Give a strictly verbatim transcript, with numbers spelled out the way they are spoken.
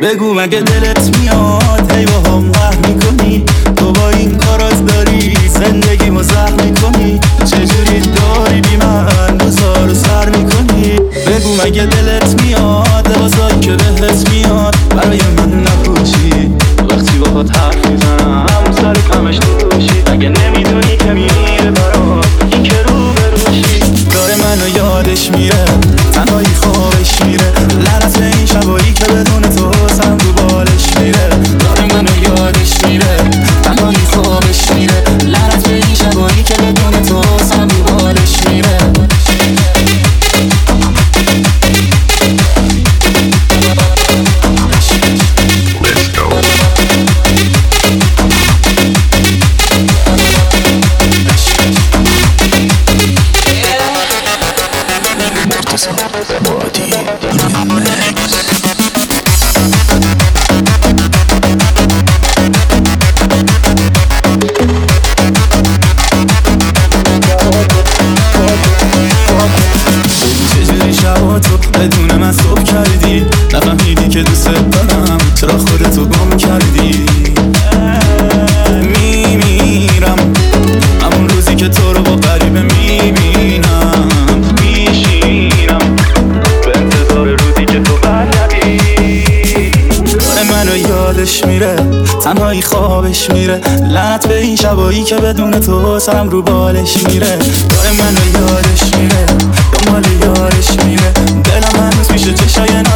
بگو مگه دلت میاد هی با هم قهر میکنی؟ تو با این کارات داری زندگی مزهر میکنی. چجوری داری بی من روزا رو سر میکنی؟ بگو مگه دلت میاد لباسایی که بهت میاد برای من نپوشی؟ وقتی باهات حرف میزنم سر کمش توشی. اگه نمیدونی که میره برات این که رو بروشی. داره منو یادش میره تنهایی خوابش میره. لعنت به این شبایی که بدون تو سرم رو بالش میره. داره منو یادش میره تنهایی خوابش میره. لعنت به این شبایی که بدون تو سرم رو بالش میره. بدون من صبح کردی نفهمیدی که دوست دارم چرا خودتو گم کردی. میمیرم همون روزی که تو رو با غریبه میبینم. میشینم به انتظار روزی که تو برگردی. داره منو یادش میره تنهایی خوابش میره. لعنت به این شبایی که بدون تو سرم رو بالش میره. داره منو یادش میره دنبال یارش میره. دلم هنوز پیش چشای